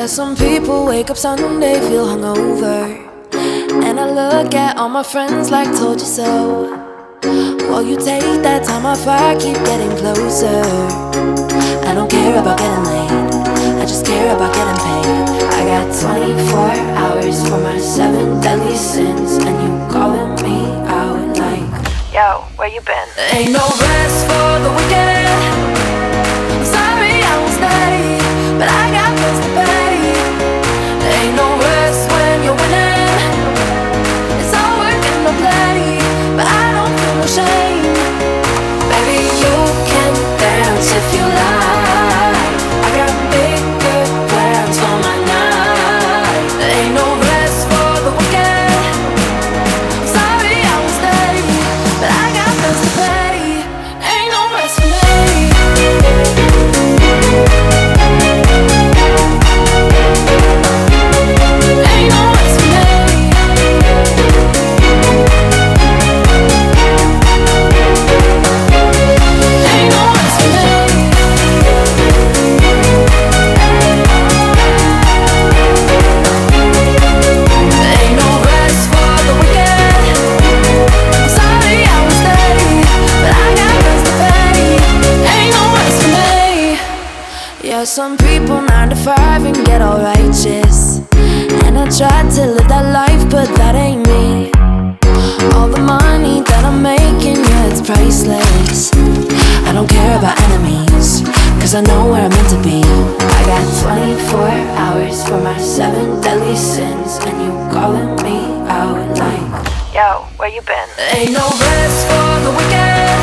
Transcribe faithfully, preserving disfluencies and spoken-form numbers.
Yeah, some people wake up Sunday, feel hungover, and I look at all my friends like told you so. While you take that time off, I keep getting closer. I don't care about getting laid, I just care about getting paid. I got twenty-four hours for my seven deadly sins, and you calling me out like, yo, where you been? Ain't no rest for the wicked. I'm sorry I won't stay, but I got bills to pay. Ain't no rest when you're winning. It's all work and no play, but I don't feel no shame. Baby, you can dance if you like. I got bigger plans for my night. Ain't no rest for the wicked. I'm sorry I won't stay, but I got bills to pay. Ain't no rest for me. Ain't no rest for me. Ain't no rest for me. Ain't no rest for the wicked. I'm sorry I won't stay, but I got bills to pay. Ain't no rest for me. Yeah, some people nine to five and get all righteous, and I tried to live that life, but that ain't me. All the money that I'm making, yeah, it's priceless. I don't care about enemies, cause I know where I'm meant to be. I got twenty-four hours for my seven deadly sins, and you calling me out like, yo, where you been? Ain't no rest for the wicked.